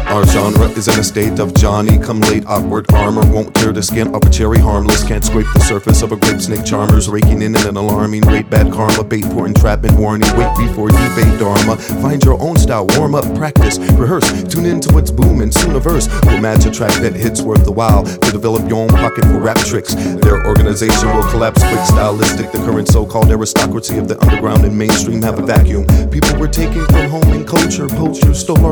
Our genre is in a state of Johnny come late. Awkward armor won't tear the skin off a cherry. Harmless, can't scrape the surface of a grape snake. Charmers raking in at an alarming rate. Bad karma, bait for entrapment, warning. Wait before debate dharma. Find your own style, warm up, practice, rehearse. Tune into what's booming, soon a verse will match a track that hits worth the while. To develop your own pocket for rap tricks. Their organization will collapse quick. Stylistic, the current so-called aristocracy of the underground and mainstream have a vacuum. People were taken from home and culture. Poachers stole our